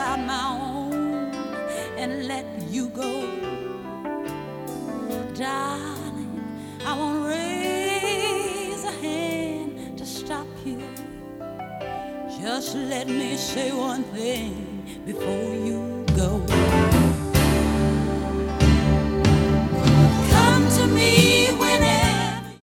out my own and let you go. Darling, I won't raise a hand to stop you. Just let me say one thing before you go.